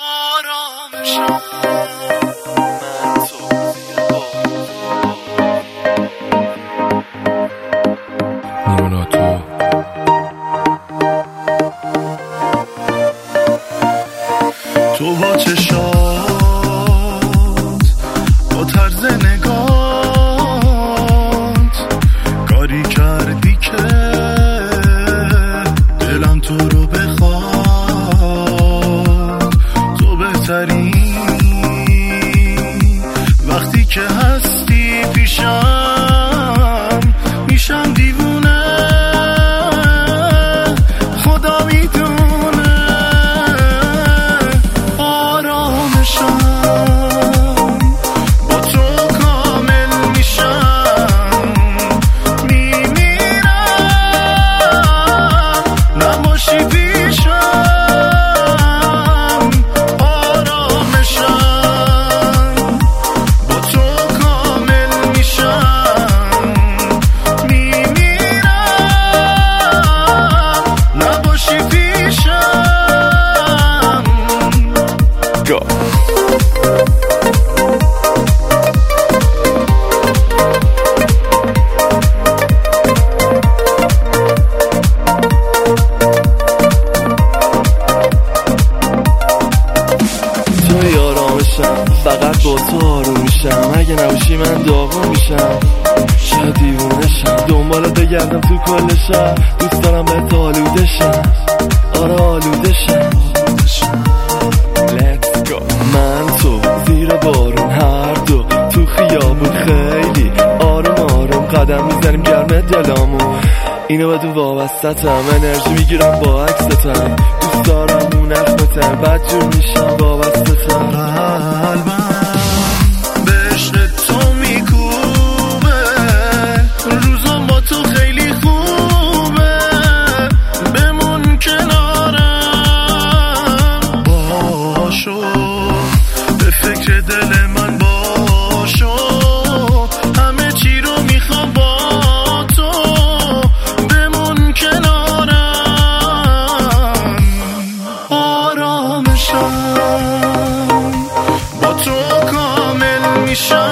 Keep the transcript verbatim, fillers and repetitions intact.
آرامشم تو با چشات با طرز نگات کاری کردی که دلم تو رو بخواد. تو بهتری وقتی که هستی پیشم، میشم دیوونه خدا میدونه. آرامشم با تو کامل میشم، میمیرم نباشی پیشم. آرامشم با تو کامل میشم، میمیرم نباشی پیشم. Go. توی آرامشم، فقط با تو آروم میشم. اگه نباشی من داغون میشم، شاید دیوونه شم دنبالت بگردم تو کل شهر. دوست دارم بهت آلوده شم، آره آلوده شم. Let's go. من تو زیر بارون هر دو تو خیابون خیلی آروم آروم قدم میزنیم گرم دلامون. اینو بدون وابستتم، انرژی میگیرم با عکستم. دوست دارم اون نخمتم، بد جور میشم وابستتم. قلبم به عشق تو میکوبه، روزم با تو خیلی خوبه. بمون کنارم، باشو به فکر دل من باشو. همه چی رو میخوام با تو، بمون کنارم. آرامشم با تو کامل میشم،